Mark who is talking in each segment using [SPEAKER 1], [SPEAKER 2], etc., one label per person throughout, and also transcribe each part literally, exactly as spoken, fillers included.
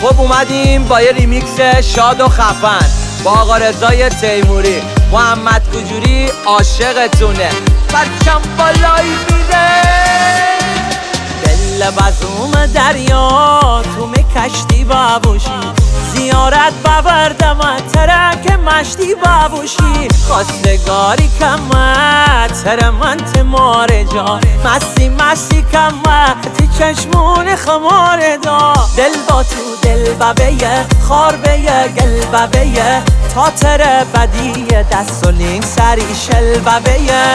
[SPEAKER 1] خب اومدیم با یه ریمیکس شاد و خفن با آقا رضای تیموری. محمد کجوری عاشقتونه، بچم بالایی میده. دل بزوم دریا تو می کشتی بابوشی، زیارت باوردم ترک مشتی بابوشی. خواستگاری کمت تر من تماره جا، مستی مستی کمت تی چشمون خماره دا. دل با تو دل ببیه خار بیه گل ببیه، تا تر بدیه دست و لینگ سری شل ببیه.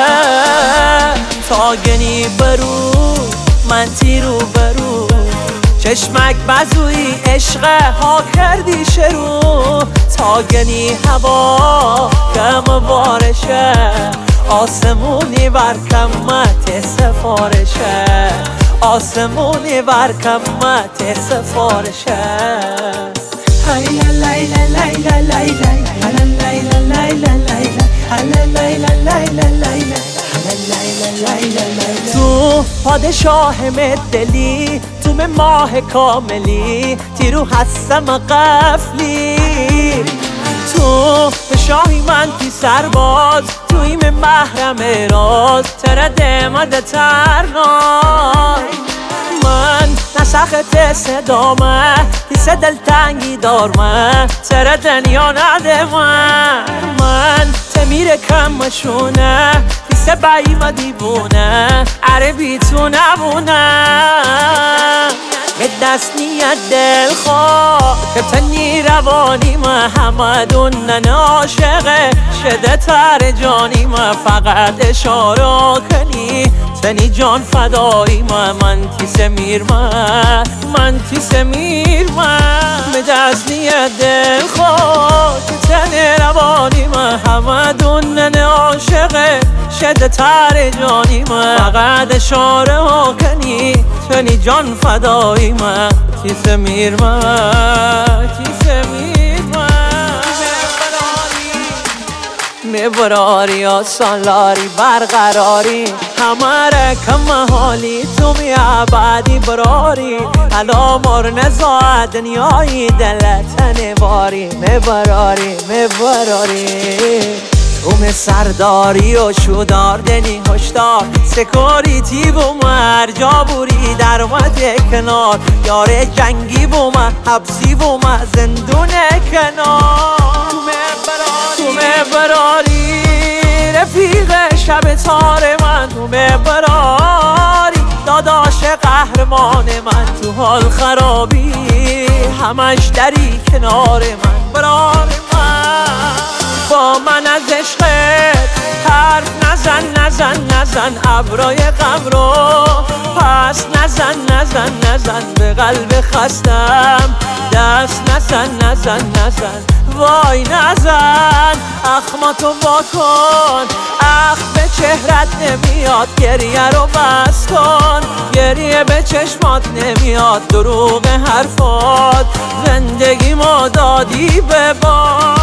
[SPEAKER 1] تا گنی برو من تیرو برو، چشمک بزوی عشق ها کردی شروع. تا گنی هوا کم بارشه، آسمونی برکمت سفارشه، آسمونی برکمت سفارشه. هیلا لیلا لیلا لیلا هلا لیلا لیلا لیلا هلا لیلا لیلا لیلا هلا لیلا لیلا. تو پادشاه دلی، تو به ماه کاملی، تیرو هستم قفلی. تو به شاهی من تی سرباز، توی من محرم راز، ترد مده ترناز. من نسخت صدامه کیسه دلتنگی دارمه، تر دنیا نده من. من تمیر کمشونه کیسه بایم دیوونه، عربی تو نبونه. به دست نیت دل خواه که تنی روانی محمدون نن عاشقه شده تر جانی ما. فقط اشاره کنی تنی جان فدایی ما. من تیسه میر من من تیسه میر من. به دست نیت دل خواه که تنی روانی محمدون نن عاشقه شده تر جانی ما. فقط اشاره کنی تنی جان فدایی من. تیسه میر من تیسه میر من. میبراری آسالاری برقراری، همه رکم حالی تو می عبادی براری. حالا مر نزا دنیای دلت نباری، میبراری میبراری. اوم سرداری و شودار دنی هشدار، سکوریتی بوم هر جا بوری در اومد کنار. یار جنگی بوم حبسی بوم زندون کنار. تومه براری رفیق شب تار من، تومه براری داداش قهرمان من. تو حال خرابی همش دری کنار من، برار من. با من از عشقت حرف نزن نزن نزن، ابرای غم رو پس نزن نزن نزن. به قلب خستم دست نزن نزن نزن، وای نزن. اخماتو وا کن، اخ به چهرت نمیاد، گریه رو بس کن. گریه به چشمات نمیاد، دروغ حرفات زندگی ما دادی به باد.